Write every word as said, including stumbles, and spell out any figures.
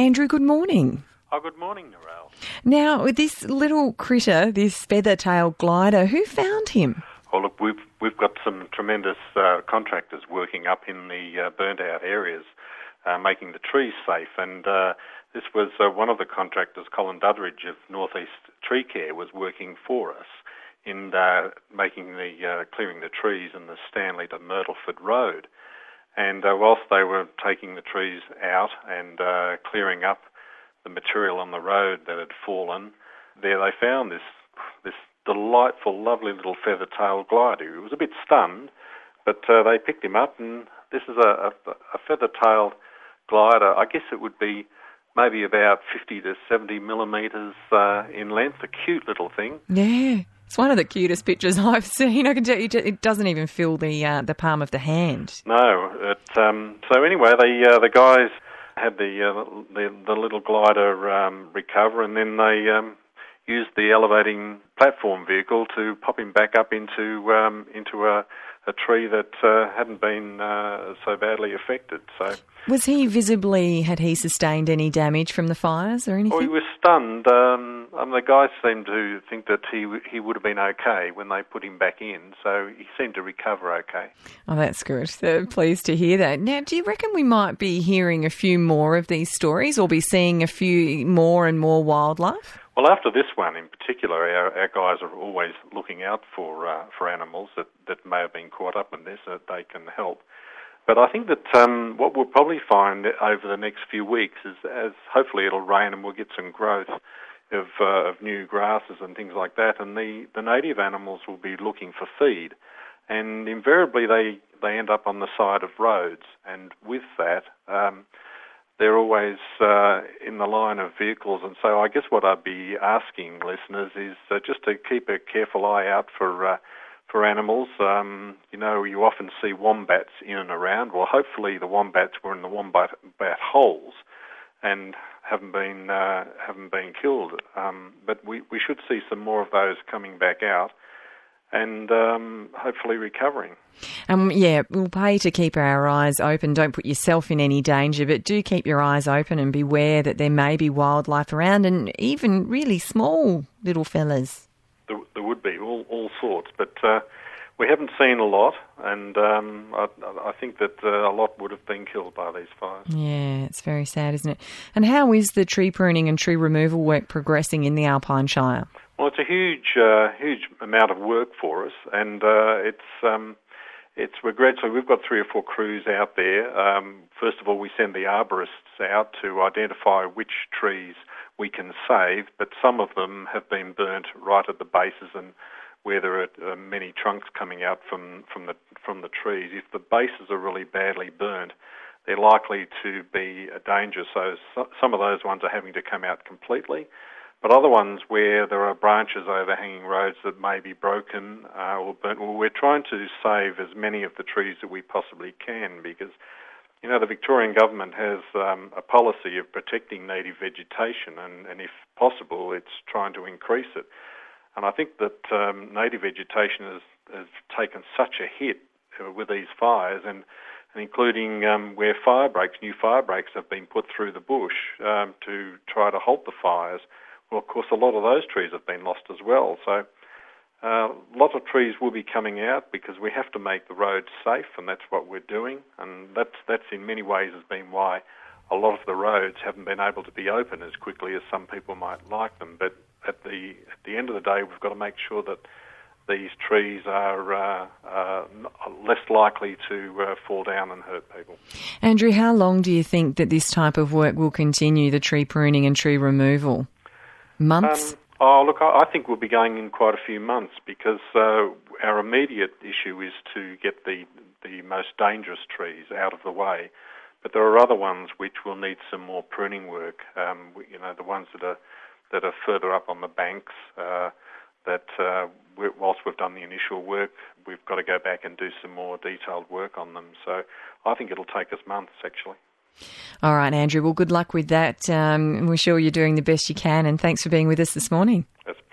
Andrew, good morning. Oh, good morning, Narelle. Now, this little critter, this feather-tailed glider, who found him? Oh, look, we've we've got some tremendous uh, contractors working up in the uh, burnt-out areas, uh, making the trees safe. And uh, this was uh, one of the contractors, Colin Dudridge of North East Tree Care, was working for us in uh, making the uh, clearing the trees in the Stanley to Myrtleford Road. And uh, whilst they were taking the trees out and uh, clearing up the material on the road that had fallen, there they found this this delightful, lovely little feather-tailed glider. He was a bit stunned, but uh, they picked him up, and this is a, a, a feather-tailed glider. I guess it would be maybe about fifty to seventy millimetres uh, in length, a cute little thing. Yeah. It's one of the cutest pictures I've seen. I can tell you, it doesn't even fill the uh, the palm of the hand. No. It, um, so anyway, the uh, the guys had the uh, the, the little glider um, recover, and then they um, used the elevating platform vehicle to pop him back up into um, into a, a tree that uh, hadn't been uh, so badly affected. So. Was he visibly, had he sustained any damage from the fires or anything? Well, he was stunned. Um, um, the guys seemed to think that he he would have been okay when they put him back in, so he seemed to recover okay. Oh, that's good. So pleased to hear that. Now, do you reckon we might be hearing a few more of these stories or be seeing a few more and more wildlife? Well, after this one in particular, our, our guys are always looking out for uh, for animals that, that may have been caught up in this, so that they can help. But I think that um, what we'll probably find over the next few weeks is, as hopefully it'll rain and we'll get some growth of, uh, of new grasses and things like that, and the, the native animals will be looking for feed. And invariably they, they end up on the side of roads, and with that, um, they're always uh, in the line of vehicles. And so I guess what I'd be asking listeners is uh, just to keep a careful eye out for uh, for animals. Um, you know, you often see wombats in and around. Well, hopefully the wombats were in the wombat bat holes and haven't been uh, haven't been killed. Um, but we, we should see some more of those coming back out and um, hopefully recovering. Um, yeah, we'll pay to keep our eyes open. Don't put yourself in any danger, but do keep your eyes open and beware that there may be wildlife around, and even really small little fellas. There, there would be all, all sorts, but uh, we haven't seen a lot, and um, I, I think that uh, a lot would have been killed by these fires. Yeah, it's very sad, isn't it? And how is the tree pruning and tree removal work progressing in the Alpine Shire? Well, it's a huge, uh, huge amount of work for us, and uh, it's um, it's we're gradually we've got three or four crews out there. Um, first of all, we send the arborists out to identify which trees we can save, but some of them have been burnt right at the bases and where there are uh, many trunks coming out from, from the from the trees. If the bases are really badly burnt, they're likely to be a danger. So, so some of those ones are having to come out completely, but other ones where there are branches overhanging roads that may be broken uh, or burnt, well, we're trying to save as many of the trees that we possibly can, because you know, the Victorian government has um, a policy of protecting native vegetation, and, and if possible, it's trying to increase it. And I think that um, native vegetation has, has taken such a hit uh, with these fires, and, and including um, where fire breaks, new fire breaks have been put through the bush um, to try to halt the fires. Well, of course, a lot of those trees have been lost as well. So Uh, a lot of trees will be coming out because we have to make the roads safe, and that's what we're doing. And that's that's in many ways has been why a lot of the roads haven't been able to be open as quickly as some people might like them. But at the at the end of the day, we've got to make sure that these trees are uh, uh, less likely to uh, fall down and hurt people. Andrew, how long do you think that this type of work will continue, the tree pruning and tree removal? Months? Um, Oh, look, I think we'll be going in quite a few months, because uh, our immediate issue is to get the, the most dangerous trees out of the way. But there are other ones which will need some more pruning work. Um, you know, the ones that are that are further up on the banks, uh, that uh, we, whilst we've done the initial work, we've got to go back and do some more detailed work on them. So I think it'll take us months, actually. All right, Andrew. Well, good luck with that. Um, we're sure you're doing the best you can, and thanks for being with us this morning. That's